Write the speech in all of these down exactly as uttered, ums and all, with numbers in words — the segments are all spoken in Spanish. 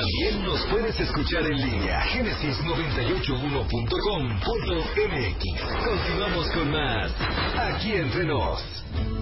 También nos puedes escuchar en línea, génesis noventa y ocho uno punto com punto m x. Continuamos con más, aquí entre nos.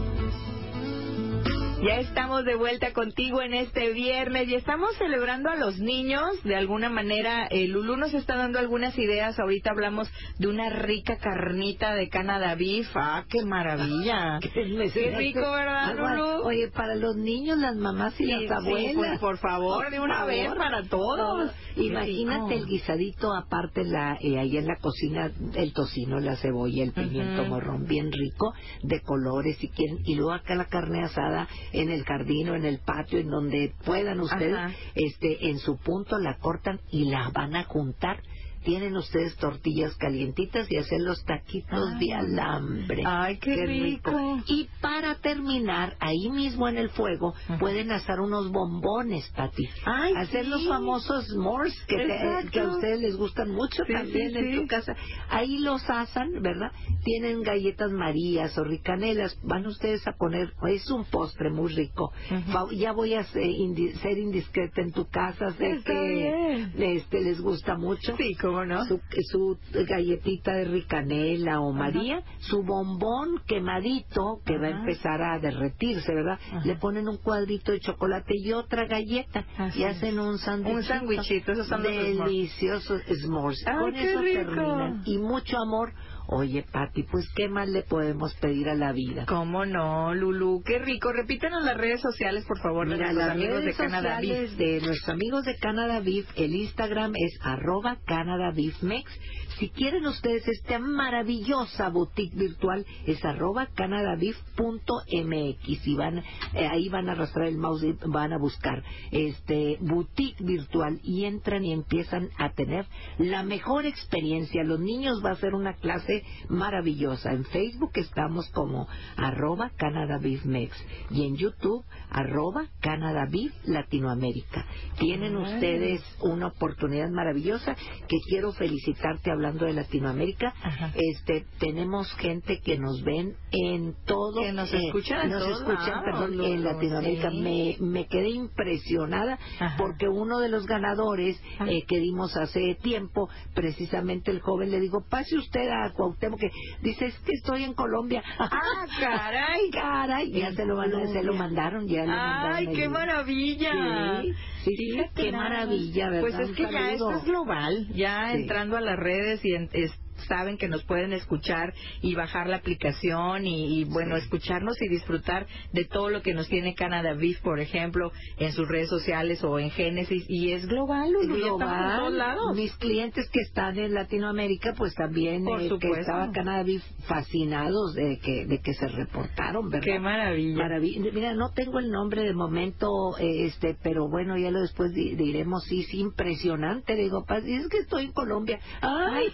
Ya estamos de vuelta contigo en este viernes y estamos celebrando a los niños de alguna manera. eh, Lulú nos está dando algunas ideas. Ahorita hablamos de una rica carnita de Canada Beef. ¡Ah, qué maravilla! Qué Qué rico, ¿verdad, Lulú? Oye, para los niños, las mamás y Sí, las sí, abuelas. pues, por favor, de una Por vez favor. para todos. No, imagínate el guisadito, aparte la eh, ahí en la cocina, el tocino, la cebolla, el pimiento Uh-huh. morrón, bien rico, de colores si quieren, y luego acá la carne asada en el jardín o en el patio, en donde puedan ustedes, Ajá. este, en su punto la cortan y la van a juntar. Tienen ustedes tortillas calientitas y hacer los taquitos Ay. de alambre. Ay, qué rico. Y para terminar, ahí mismo en el fuego, Ajá. pueden hacer unos bombones, Pati. Ay, hacer sí. los famosos s'mores que, te- Exacto. que a ustedes les gustan mucho Sí, también sí, en sí. tu casa. Ahí los asan, ¿verdad? Tienen galletas marías o ricanelas. Van ustedes a poner, es un postre muy rico. Ujú. Fa- Ya voy a ser, indi- ser indiscreta en tu casa, sé Está que bien. este les gusta mucho. Sí, ¿cómo no? Su, su galletita de ricanela o María, su bombón quemadito que va a Ajá. empezar a derretirse, ¿verdad? Ajá. Le ponen un cuadrito de chocolate y otra galleta Así y es. hacen un sándwichito. Un sándwichito, esos son los s'mores. deliciosos s'mores. Ay, Con qué eso rico. terminan. Y mucho amor. Oye, Pati, pues ¿qué más le podemos pedir a la vida? ¿Cómo no, Lulú? Qué rico. Repítanos las redes sociales, por favor, de Mira, nuestros las amigos de redes Canada Beef. sociales de nuestros amigos de Canada Beef, el Instagram es arroba Canada Beef Mex. Si quieren ustedes esta maravillosa boutique virtual, es arroba canadabeef punto m x. Y van, eh, ahí van a arrastrar el mouse y van a buscar este boutique virtual y entran y empiezan a tener la mejor experiencia. Los niños va a ser una clase maravillosa. En Facebook estamos como arroba Canada Beef Mex y en YouTube arroba Canada Beef Latinoamérica. Tienen Ay. ustedes una oportunidad maravillosa que quiero felicitarte hablando de Latinoamérica. Ajá. Este, tenemos gente que nos ven en todo, Que nos eh, escuchan en nos todos escuchan, lados, perdón, Lulu, en Latinoamérica. sí. Me, me quedé impresionada Ajá. porque uno de los ganadores Ajá. eh, que dimos hace tiempo, precisamente el joven le digo, pase usted a Cuauhtémoc, que dice, es que estoy en Colombia. ¡Ah, caray! Caray, ya En se lo, mandaron, se lo Colombia. mandaron, ya lo mandaron. ¡Ay, qué ahí. maravilla! Sí, sí, sí, Fíjate qué nada. maravilla, ¿verdad? Pues es Un que ya saludo. esto es global, ya Sí. entrando a las redes y en- es- saben que nos pueden escuchar y bajar la aplicación y, y, bueno, Sí. escucharnos y disfrutar de todo lo que nos tiene Canada Beef, por ejemplo, en sus redes sociales o en Génesis, y es global, Lulu, ya estamos en Global. todos lados. Mis clientes que están en Latinoamérica, pues también Por eh, que supuesto. estaban Canada Beef fascinados de que de que se reportaron, ¿verdad? ¡Qué maravilla! Maravi- Mira, no tengo el nombre de momento, eh, este, pero bueno, ya lo después di- diremos. Sí, sí, impresionante. Digo, pues, es que estoy en Colombia. Ay,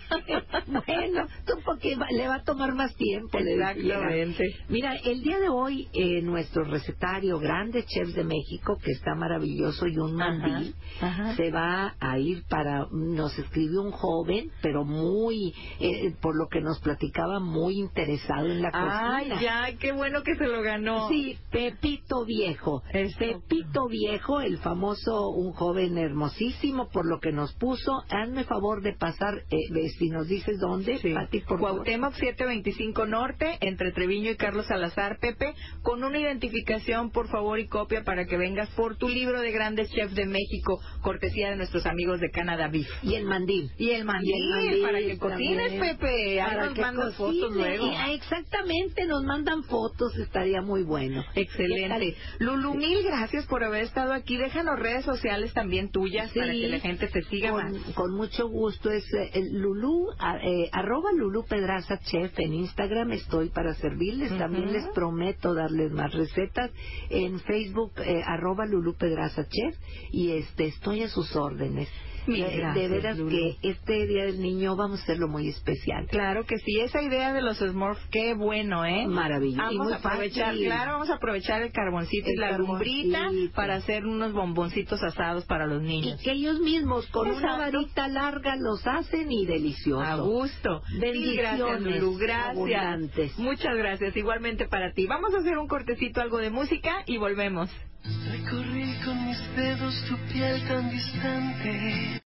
bueno, tú porque va- le va a tomar más tiempo. le decía. Exactamente. Mira, el día de hoy, eh, nuestro recetario, Grandes Chefs de México, que está maravilloso, y un Ajá, mandil, ajá. se va a ir para, nos escribió un joven, pero muy, eh, por lo que nos platicaba, muy interesado en la ¡Ay, cocina. ya! ¡Qué bueno que se lo ganó! Sí, Pepito Viejo. Eso. Pepito Viejo, el famoso, un joven hermosísimo, por lo que nos puso. Hazme favor de pasar, eh, si nos dices dónde, Sí. Pati, por favor. Cuauhtémoc setecientos veinticinco Norte, entre Treviño y Carlos Salazar, Pepe, con una identificación, por favor, y copia para que vengas por tu libro de Grandes Chefs de México, cortesía de nuestros amigos de Canada Beef. Y el mandil. Y el mandil, Y el mandil para que cocines, también. Pepe. Ahí Para nos que mandas cocine. fotos luego. Y, ah, exactamente, nos mandan fotos, estaría muy bueno. Excelente. Lulu, mil gracias por haber estado aquí. Déjanos redes sociales también tuyas Sí, para que la gente te siga con, más. con mucho gusto. Es eh, el Lulú, a- eh, arroba Lulú Pedraza Chef en Instagram. Estoy para servirles. También Ujú. les prometo darles más recetas. En Facebook, eh, arroba Lulú Pedraza Chef. Y este estoy a sus órdenes. Mil Eh, gracias, de veras Lulú. que este Día del Niño vamos a hacerlo muy especial. Claro que sí, esa idea de los Smurfs, qué bueno, ¿eh? Maravilloso. Y Vamos muy a aprovechar, fácil. claro, vamos a aprovechar el carboncito y El la lumbrita carboncito. para hacer unos bomboncitos asados para los Y niños. que ellos mismos con una Exacto. varita larga los hacen y delicioso. A gusto. Mil Bendiciones gracias, Lulu. Gracias. abundantes. Muchas gracias. Igualmente para ti. Vamos a hacer un cortecito, algo de música y volvemos. Recorrí con mis dedos tu piel tan distante.